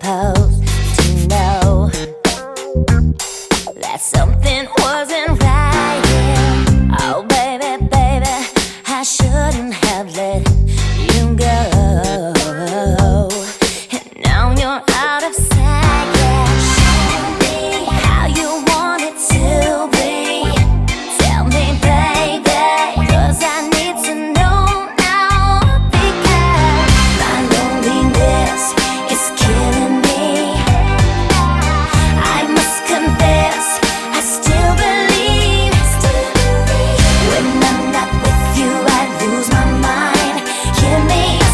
supposed to know that something wasn't right here. Oh baby, baby, I shouldn't have let you go. And now you're out of sight, yeah. Show me how you want it to be. Tell me, baby, 'cause I need to know now. Because my loneliness is killing me. I must confess, I still believe. When I'm not with you, I lose my mind. Give me a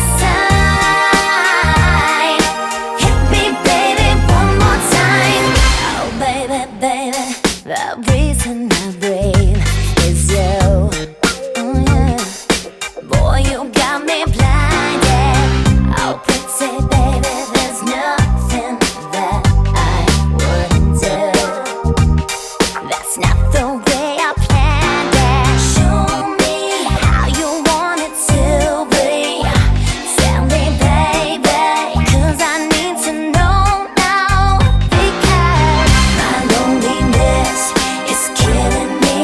sign. Hit me, baby, one more time. Oh baby, baby, the reason I breathe is you. Oh yeah. Boy, you got me blinded. Oh pretty baby, there's nothing that I wouldn't do. That's not the way I planned it. Show me how you want it to be. Tell me, baby, 'cause I need to know now. Because my loneliness is killing me.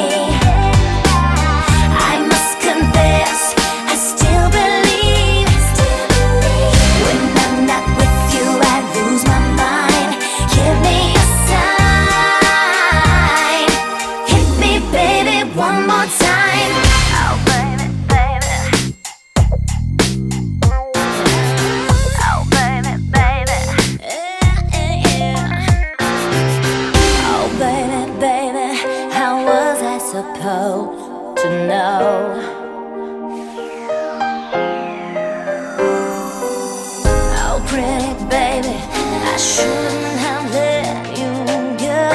I must confess, I still believe. When I'm not with you, I lose my mind. Give me a sign. Hit me, baby, one more time. Oh baby, baby. Oh baby, baby. Yeah, yeah, yeah. Oh baby, baby, how was I supposed to know? Oh pretty baby, I shouldn't have let you go.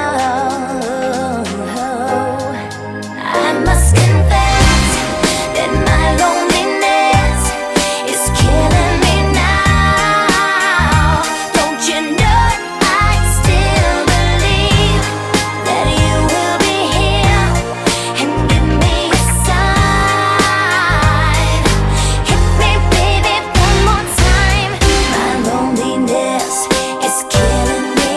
I must confess that my loneliness is killing me now. Don't you know I still believe that you will be here and give me a sign. Hit me, baby, one more time. My loneliness is killing me.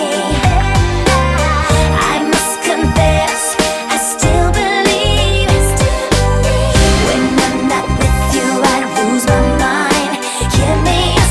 I must confess, I still believe. When I'm not with you, I lose my mind. Give me a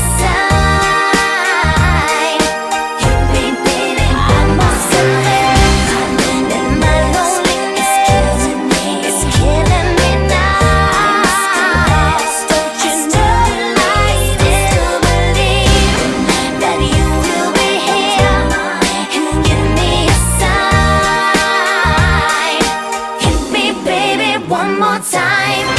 sign. Hit me, baby, one more time. That my loneliness is killing me. It's killing me now. Don't you know I still believe that you will be here and give me a sign. Hit me, baby, one more time.